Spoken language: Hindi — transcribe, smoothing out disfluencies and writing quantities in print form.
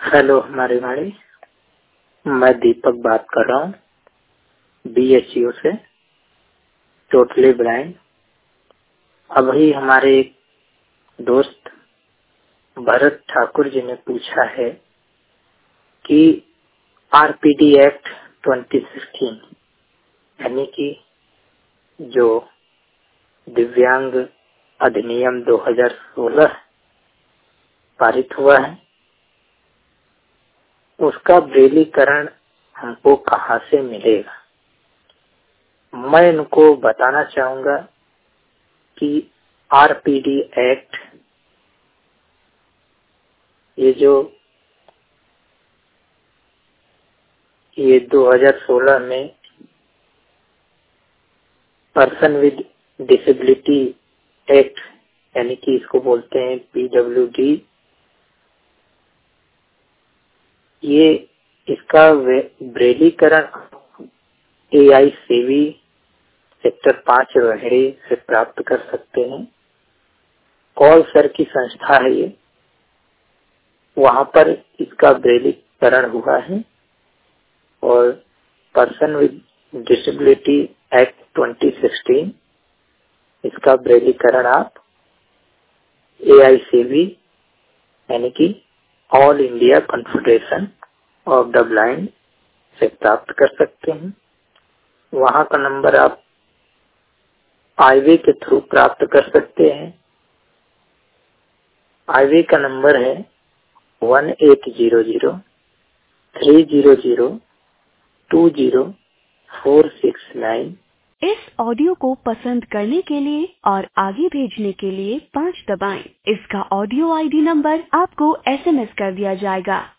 हेलो हमारे भाई, मैं दीपक बात कर रहा हूँ BHU से, टोटली ब्लाइंड। अभी हमारे एक दोस्त भरत ठाकुर जी ने पूछा है कि RPD एक्ट 2016 यानी कि जो दिव्यांग अधिनियम 2016 पारित हुआ है, उसका ब्रेलीकरण हमको कहाँ से मिलेगा। मैं इनको बताना चाहूंगा कि RPD एक्ट ये 2016 में पर्सन विद डिसेबिलिटी एक्ट यानी कि इसको बोलते हैं PWD, ये इसका ब्रेलीकरण AI सेवी सेक्टर 5 रोहिणी से प्राप्त कर सकते हैं। कॉल सर की संस्था है ये, वहां पर इसका ब्रेलीकरण हुआ है। और पर्सन विद डिसेबिलिटी एक्ट 2016 इसका ब्रेलीकरण आप AICB यानी कि All India Confederation of the Blind से प्राप्त कर सकते हैं। वहां का नंबर आप हाईवे के थ्रू प्राप्त कर सकते हैं। हाईवे का नंबर है 1800-300-20469। इस ऑडियो को पसंद करने के लिए और आगे भेजने के लिए 5 दबाएं। इसका ऑडियो ID नंबर आपको SMS कर दिया जाएगा।